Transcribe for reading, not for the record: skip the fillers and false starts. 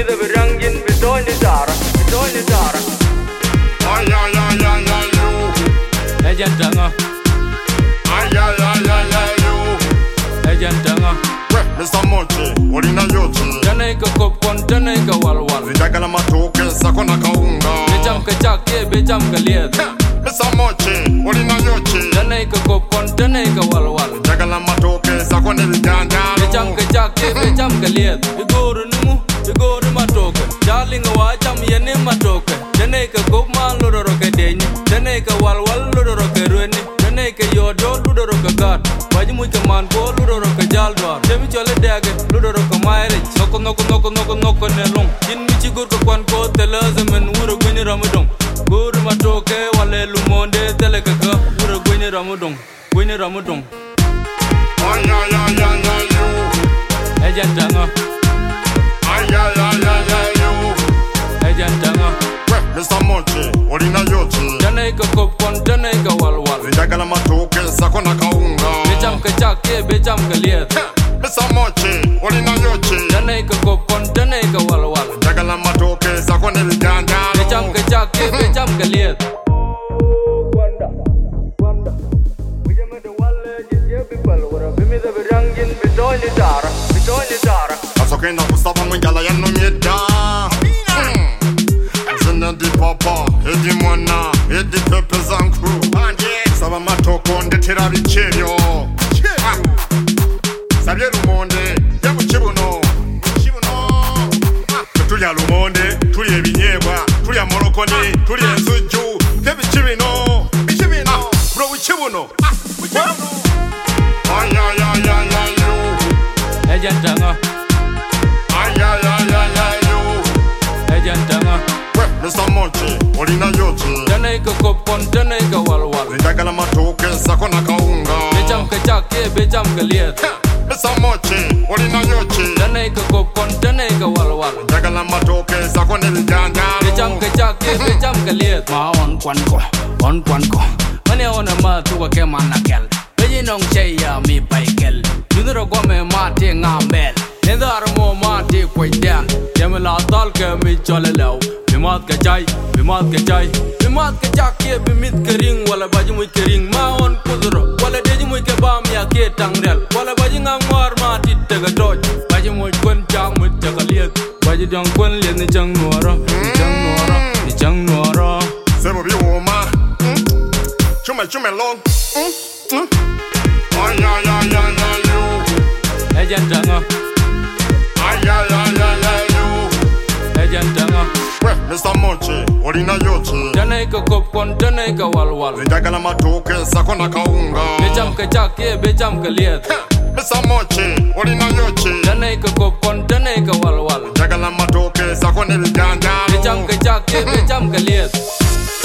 bimi da birangin bitoni zara. Ay ay ay ay ay you. Ejentanga. Ay ay ay ay ay you. Ejentanga. Mr. Mochi, olina yochi. Janaika kopkon, janaika walwal. Vijagala matoke sakona kaunga. Bejam ka chake, bejam ka liet. Mr. Mochi, olina yochi. Janaika kopkon, janaika walwal. Vijagala matoke sakona vijanja. Bejam ka chake, bejam ka liet. Igoro numu, igoro matoke. Darling wajam yene matoke. Janaika kopman lodoroke denyi. Janaika walwal lodoroke rueni. Janaika yodo lodoroke gad. Wajimu chaman ko lodoroke jaldwar. Jemi chole dege lodoroke mairich. Noko nelong. Jin michi gurko kwan ko teleze men wuro gwenye ramudong. Guru matoke wale lumonde telekaka. Wuro gwenye ramudong. Ay ay ay ay ay you. Ejentanga. Ay ay ay ay ay you. Ejentanga. Mr. Mochi, olina yochi. Janaika kopkon, janaika walwal. Vijagala matoke sakona kaunga. Bejam ka chake, bejam ka liet. Mr. Mochi, olina yochi. Janaika kopkon, janaika walwal. Vijagala matoke sakona vijanja. Bejam ka chake, bejam ka liet. Wanda. Bijame da wale jizye people wara bimi da birangin bitoni zara. Asokenda kusaba mwenjala ya numyeda. Zenda di papa, edi mwana, edi pepe zanku. Saba matoko ndetera bicheryo. Sabye lumonde, yamu chibuno. Tulya lumonde, tulya ebinyebwa, tulya morokoni, tulya ensuju. Tebichibino, bro wichibuno. Ay ay ay ay ay you. Ejentanga. Ay ay ay ay ay you. Ejentanga. Mr. Mochi, olina yochi. Janaika kopkon, janaika walwal. Vijagala matoke sakona kaunga. Bejam ka chake, bejam ka liet. Mr. Mochi, olina yochi. Janaika kopkon, janaika walwal. Vijagala matoke sakona vijanja. Bejam ka chake, bejam ka liet. Ma on kwanko. Mani ona ma tuwa ke manakel. Beji nong cheya mi paikel. Nudro gome mati ngamel. Nendar mo mati kwaitan. Jemela tal ke mi chole lew. Bimat ka chai. Bimat ka chake, bimit ka ring. Wala baji muy ka ring. Ma on kudro. Wala deji muy ka bam ya ke tangrel. Wala baji ngangwar mati tega doj. Baji muy kwen chang muy tega liet. Baji jang kwen liet ni chang nuara. Ni chang nuara. Sebo bi woma. Chume long. Ay ay ay ay ay you. Ejentanga. Ay ay ay ay ay you. Ejentanga. Mr. Mochi, olina yochi. Janaika kopkon, janaika walwal. Vijagala matoke sakona kaunga. Bejam ka chake, bejam ka liet. Mr. Mochi, olina yochi. Janaika kopkon, janaika walwal. Vijagala matoke sakona vijanja. Bejam ka chake, bejam ka liet.